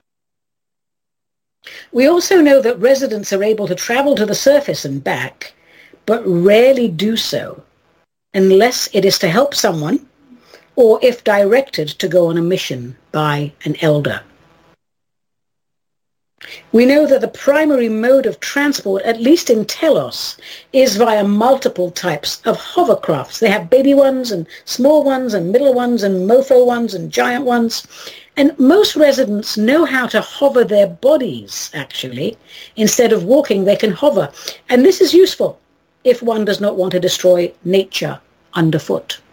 We also know that residents are able to travel to the surface and back, but rarely do so unless it is to help someone or if directed to go on a mission by an elder. We know that the primary mode of transport, at least in Telos, is via multiple types of hovercrafts. They have baby ones and small ones and middle ones and mofo ones and giant ones. And most residents know how to hover their bodies, actually. Instead of walking, they can hover. And this is useful if one does not want to destroy nature underfoot.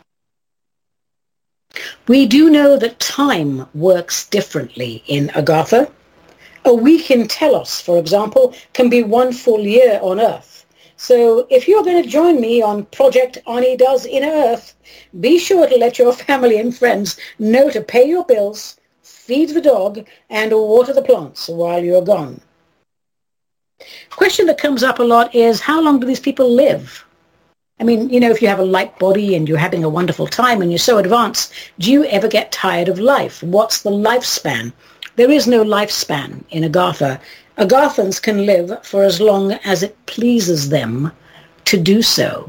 We do know that time works differently in Agartha. A week in Telos, for example, can be one full year on Earth. So if you're going to join me on Project Ani Does Inner Earth, be sure to let your family and friends know to pay your bills, feed the dog, and water the plants while you're gone. Question that comes up a lot is, how long do these people live? I mean, you know, if you have a light body and you're having a wonderful time and you're so advanced, do you ever get tired of life? What's the lifespan? There is no lifespan in Agartha. Agarthans can live for as long as it pleases them to do so.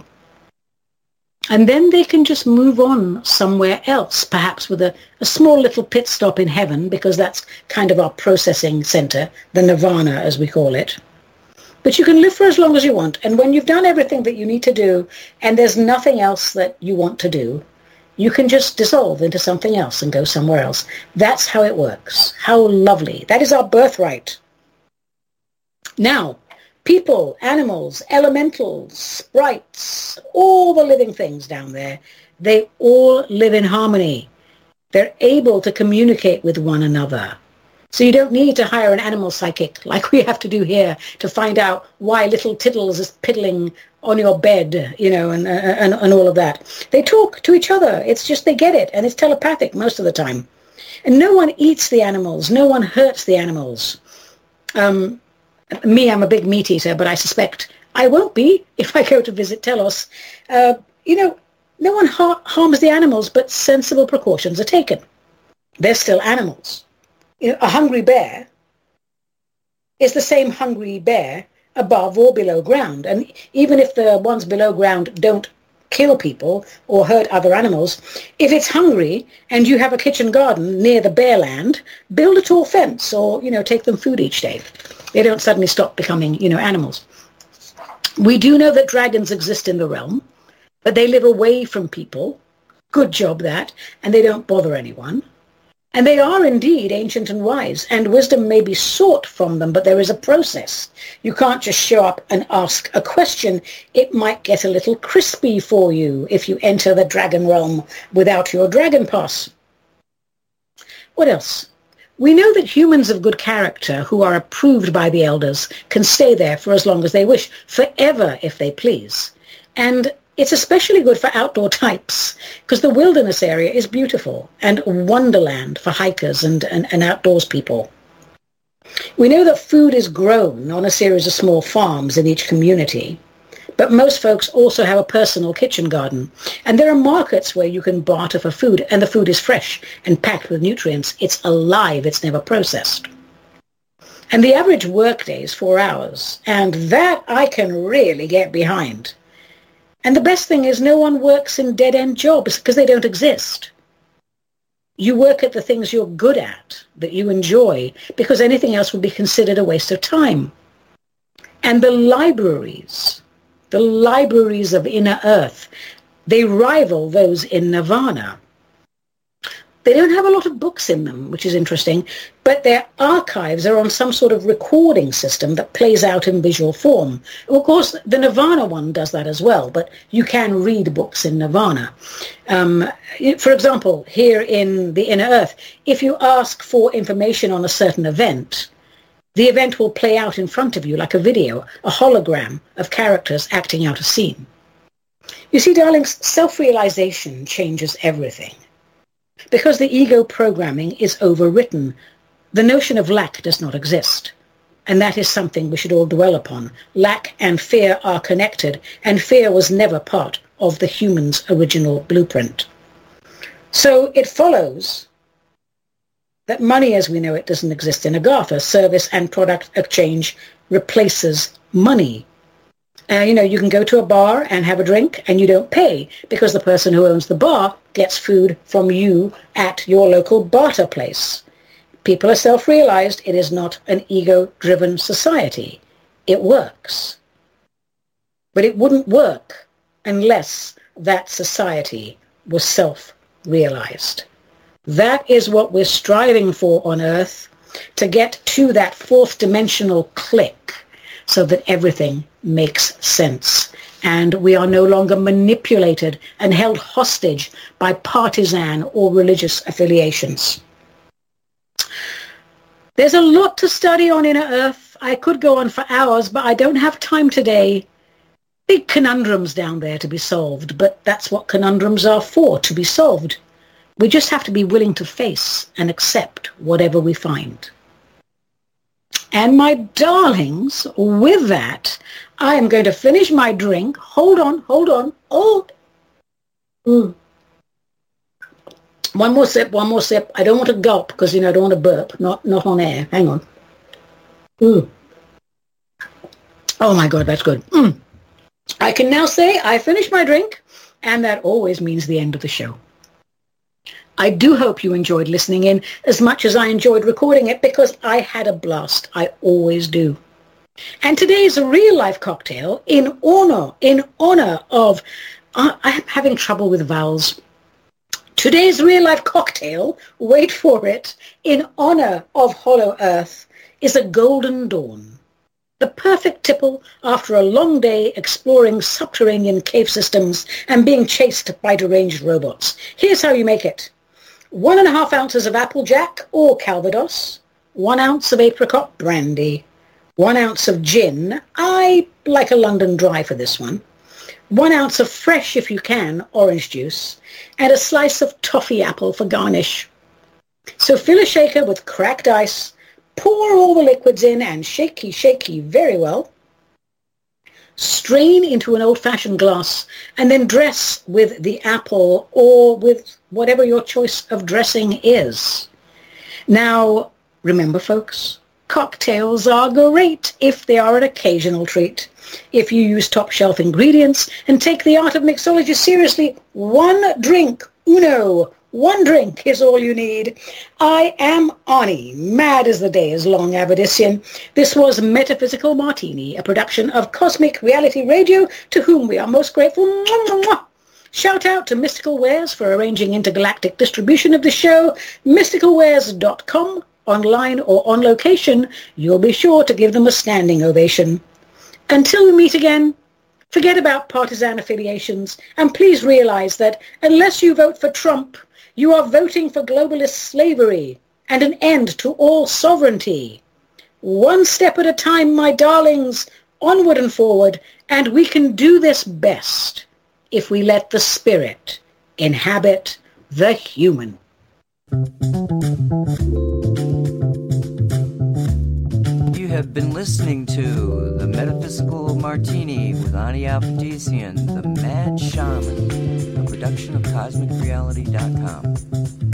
And then they can just move on somewhere else, perhaps with a, a small little pit stop in heaven, because that's kind of our processing center, the nirvana as we call it. But you can live for as long as you want. And when you've done everything that you need to do and there's nothing else that you want to do, you can just dissolve into something else and go somewhere else. That's how it works. How lovely. That is our birthright. Now, people, animals, elementals, sprites, all the living things down there, they all live in harmony. They're able to communicate with one another. So you don't need to hire an animal psychic like we have to do here to find out why little Tiddles is piddling on your bed, you know, and, and, and all of that. They talk to each other. It's just they get it, and it's telepathic most of the time. And no one eats the animals. No one hurts the animals. Um, me, I'm a big meat eater, but I suspect I won't be if I go to visit Telos. Uh, you know, no one har- harms the animals, but sensible precautions are taken. They're still animals. You know, a hungry bear is the same hungry bear above or below ground. And even if the ones below ground don't kill people or hurt other animals, if it's hungry and you have a kitchen garden near the bear land, build a tall fence or, you know, take them food each day. They don't suddenly stop becoming, you know, animals. We do know that dragons exist in the realm, but they live away from people. Good job that. And they don't bother anyone. And they are indeed ancient and wise, and wisdom may be sought from them, but there is a process. You can't just show up and ask a question. It might get a little crispy for you if you enter the dragon realm without your dragon pass. What else? We know that humans of good character who are approved by the elders can stay there for as long as they wish, forever if they please. And it's especially good for outdoor types because the wilderness area is beautiful and wonderland for hikers and, and, and outdoors people. We know that food is grown on a series of small farms in each community, But most folks also have a personal kitchen garden. And there are markets where you can barter for food, and the food is fresh and packed with nutrients. It's alive. It's never processed. And the average workday is four hours. And that I can really get behind. And the best thing is no one works in dead-end jobs because they don't exist. You work at the things you're good at, that you enjoy, because anything else would be considered a waste of time. And the libraries, the libraries of inner earth, they rival those in nirvana. They don't have a lot of books in them, which is interesting, but their archives are on some sort of recording system that plays out in visual form. Of course, the Nirvana one does that as well, but you can read books in Nirvana. Um, for example, here in the Inner Earth, if you ask for information on a certain event, the event will play out in front of you like a video, a hologram of characters acting out a scene. You see, darlings, self-realization changes everything. Because the ego programming is overwritten, the notion of lack does not exist. And that is something we should all dwell upon. Lack and fear are connected, and fear was never part of the human's original blueprint. So it follows that money as we know it doesn't exist in Agartha. Service and product exchange replaces money. Uh, you know, you can go to a bar and have a drink and you don't pay because the person who owns the bar gets food from you at your local barter place. People are self-realized. It is not an ego-driven society. It works. But it wouldn't work unless that society was self-realized. That is what we're striving for on Earth, to get to that fourth dimensional click so that everything makes sense. And we are no longer manipulated and held hostage by partisan or religious affiliations. There's a lot to study on Inner Earth. I could go on for hours, but I don't have time today. Big conundrums down there to be solved, but that's what conundrums are for, to be solved. We just have to be willing to face and accept whatever we find. And my darlings, with that, I am going to finish my drink. Hold on, hold on, hold. Mm. One more sip, one more sip. I don't want to gulp because, you know, I don't want to burp. Not, not on air. Hang on. Mm. Oh, my God, that's good. Mm. I can now say I finished my drink, and that always means the end of the show. I do hope you enjoyed listening in as much as I enjoyed recording it, because I had a blast. I always do. And today's a real-life cocktail in honor, in honor of, uh, I'm having trouble with vowels. Today's real-life cocktail, wait for it, in honor of Hollow Earth, is a Golden Dawn. The perfect tipple after a long day exploring subterranean cave systems and being chased by deranged robots. Here's how you make it. One and a half ounces of Applejack or Calvados, one ounce of apricot brandy, one ounce of gin, I like a London Dry for this one, one ounce of fresh, if you can, orange juice, and a slice of toffee apple for garnish. So fill a shaker with cracked ice, pour all the liquids in and shaky, shaky very well. Strain into an old-fashioned glass and then dress with the apple or with whatever your choice of dressing is. Now, remember, folks, cocktails are great if they are an occasional treat. If you use top-shelf ingredients and take the art of mixology seriously, one drink, uno, one drink is all you need. I am Ani, mad as the day is long, Avidician. This was Metaphysical Martini, a production of Cosmic Reality Radio, to whom we are most grateful. Mwah, mwah, mwah. Shout out to Mystical Wares for arranging intergalactic distribution of the show. mystical wares dot com, online or on location. You'll be sure to give them a standing ovation. Until we meet again, forget about partisan affiliations, and please realize that unless you vote for Trump, you are voting for globalist slavery and an end to all sovereignty. One step at a time, my darlings, onward and forward, and we can do this best if we let the spirit inhabit the human. You have been listening to The Metaphysical Martini with Ani Alphatesian, the Mad Shaman, a production of Cosmic Reality dot com.